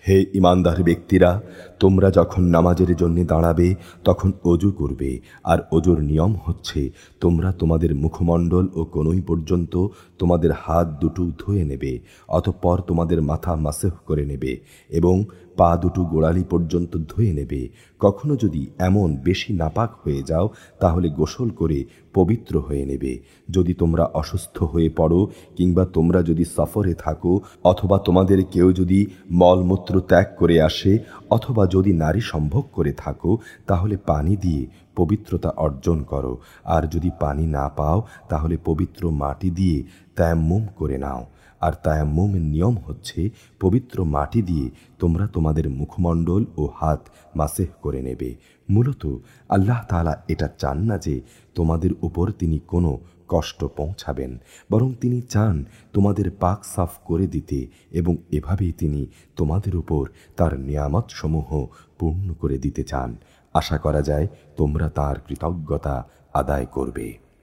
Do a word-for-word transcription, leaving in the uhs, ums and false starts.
হে ঈমানদার ব্যক্তিরা, তোমরা যখন নামাজের জন্য দাঁড়াবে তখন অজু করবে, আর অজুর নিয়ম হচ্ছে তোমরা তোমাদের মুখমণ্ডল ও কনুই পর্যন্ত তোমাদের হাত দুটো ধুয়ে নেবে, অতঃপর তোমাদের মাথা মাসেহ করে নেবে এবং পা দুটো গোড়ালি পর্যন্ত ধুয়ে নেবে। কখনো যদি এমন বেশি নাপাক হয়ে যাও তাহলে গোসল করে পবিত্র হয়ে নেবে। যদি তোমরা অসুস্থ হয়ে পড়ো কিংবা তোমরা যদি সফরে থাকো, অথবা তোমাদের কেউ যদি মলমূত্র ত্যাগ করে আসে, অথবা যদি নারী সম্ভোগ করে থাকো, তাহলে পানি দিয়ে পবিত্রতা অর্জন করো। আর যদি পানি না পাও তাহলে পবিত্র মাটি দিয়ে তায়াম্মুম করে নাও। আর তায়াম্মুমের নিয়ম হচ্ছে পবিত্র মাটি দিয়ে তোমরা তোমাদের মুখমণ্ডল ও হাত মাসেহ করে নেবে। মূলত আল্লাহ তাআলা এটা চান না যে তোমাদের উপর তিনি কোনো কষ্ট পৌঁছাবেন, বরং তিনি চান তোমাদের পাক সাফ করে দিতে, এবং এভাবেই তিনি তোমাদের উপর তার নিয়ামত সমূহ পূর্ণ করে দিতে চান। আশা করা যায় তোমরা তার কৃতজ্ঞতা আদায় করবে।